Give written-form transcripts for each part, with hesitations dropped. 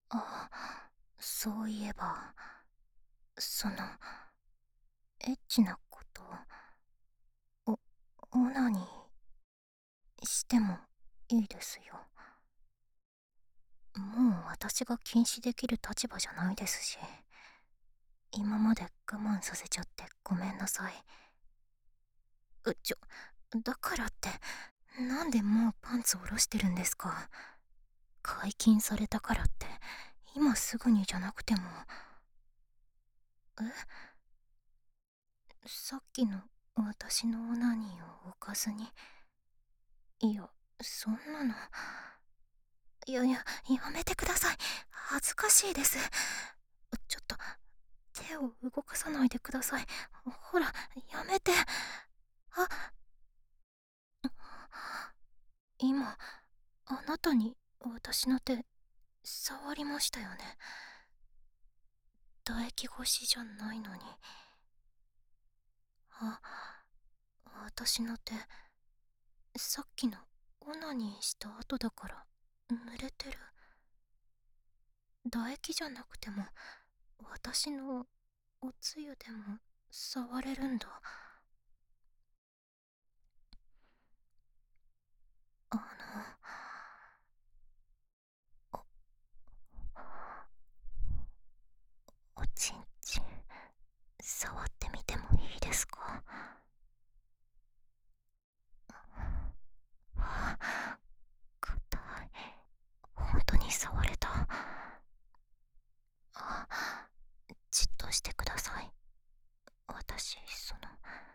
あ、そういえば、その、エッチなこと、オナニーしてもいいですよ。もう私が禁止できる立場じゃないですし、今まで我慢させちゃってごめんなさい。だからって、なんでもうパンツ下ろしてるんですか？解禁されたからって、今すぐにじゃなくても。え、さっきの私のオナニーを置かずに。いや、そんなの。やめてください。恥ずかしいです。ちょっと、手を動かさないでください。ほら、やめて。あ、今、あなたに私の手、触りましたよね。唾液越しじゃないのに。あ、私の手、さっきのオナニーした後だから濡れてる。唾液じゃなくても私のおつゆでも触れるんだ。あの、おちんちん触ってみてもいいですか？硬い。本当に触れた。あ、じっとしてください。私、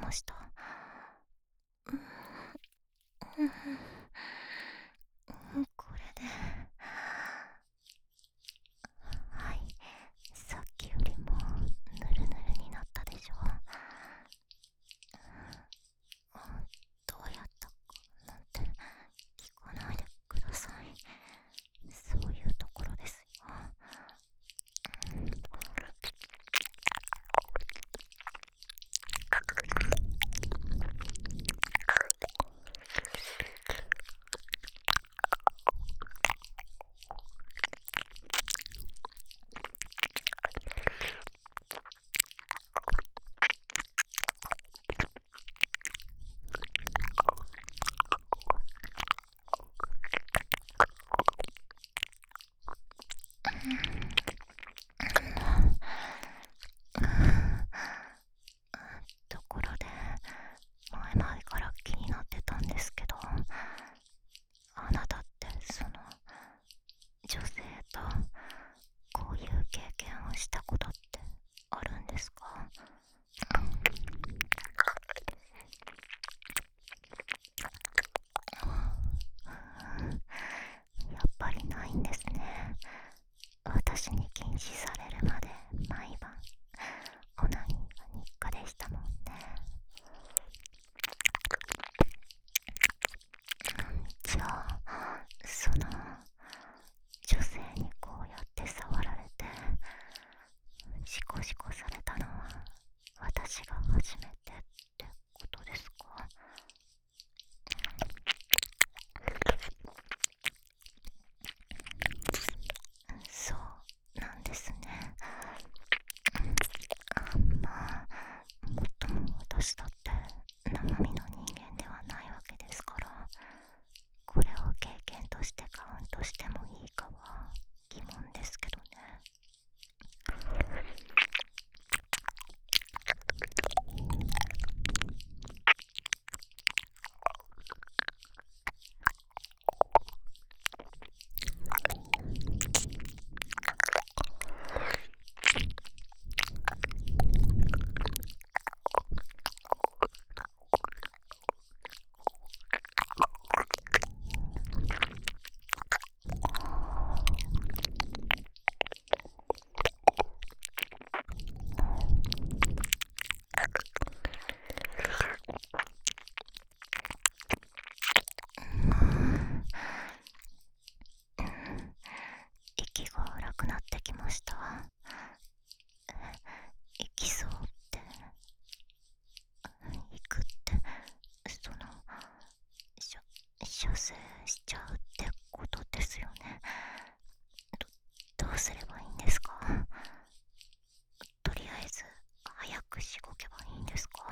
ました。これで、はい、さっきよりもぬるぬるになったでしょ。どうやったかなんて聞かないでください。そういうところですよ。ところで、前々から気になってたんですけど、あなたってその女性とこういう経験をしたことってあるんですか？やっぱりないんですね。私に禁止されるまで毎晩オナニーが日課でしたもんね。じゃあその女性にこうやって触られてシコシコされたのは私が初めてってことですか？そうなんですね。まあもっとも私だって生身の人間ではないわけですから、これを経験としてカウントしてもいいかは疑問ですけどね。息が荒くなってきました。行きそうって行くってその射精しちゃうってことですよね。どうすればいいんですか？とりあえず早くしごけばいいんですか？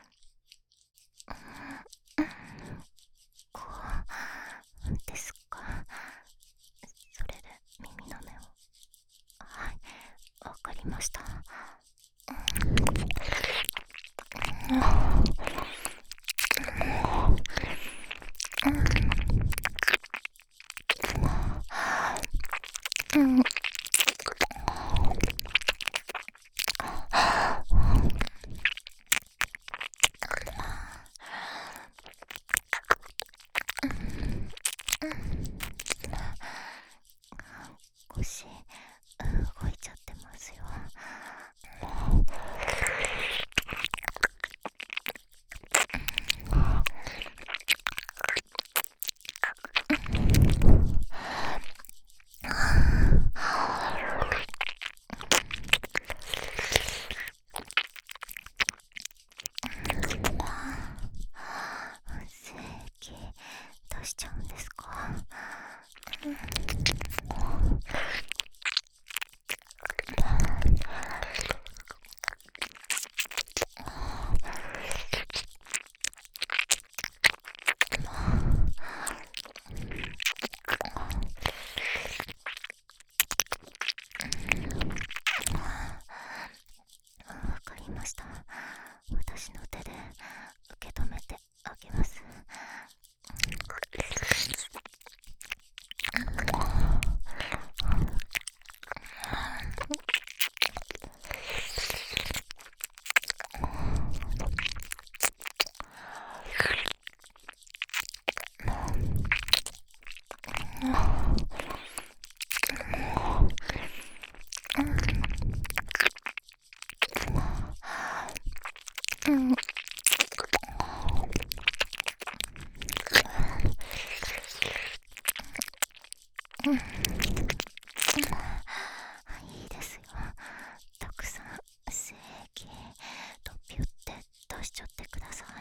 こうですか。それで耳の目を。はい、わかりました。うん、腰動いちゃってますよ。精液出しちゃうんですか？わかりました。私の手で受け止めてあげます。 いいですよ。たくさん精液とピュって出しちゃってください。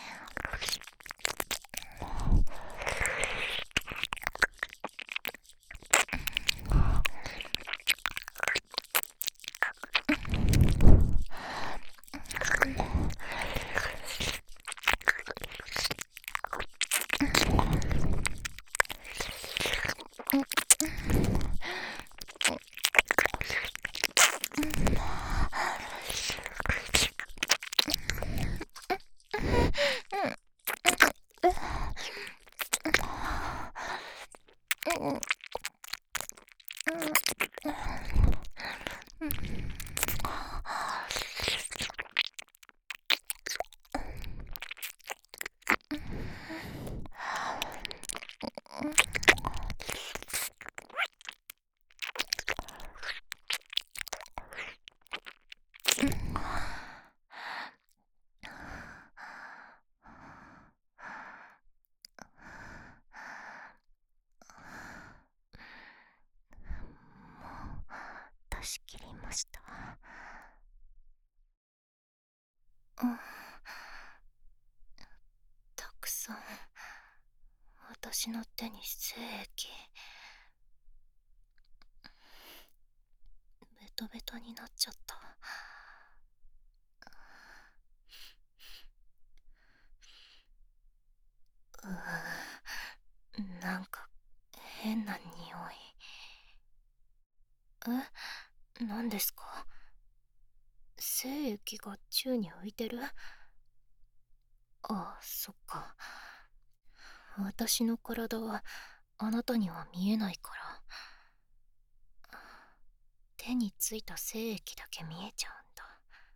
出し切りました。たくさん私の手に精液ベトベトになっちゃった。なんか変な匂い。何ですか？精液が宙に浮いてる？ああ、そっか。私の体はあなたには見えないから、手についた精液だけ見えちゃうんだ。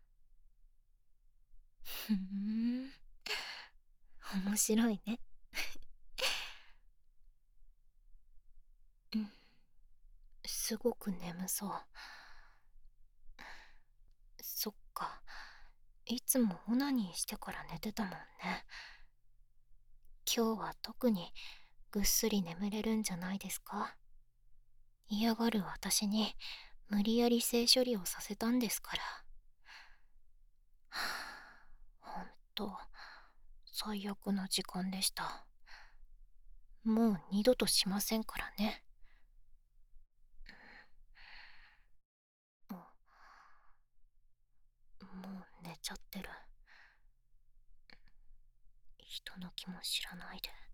ふーん、面白いね。うん、すごく眠そう。そっか、いつもオナニーしてから寝てたもんね。今日は特にぐっすり眠れるんじゃないですか？嫌がる私に無理やり性処理をさせたんですから。ほんと最悪な時間でした。もう二度としませんからね。もう寝ちゃってる。人の気も知らないで。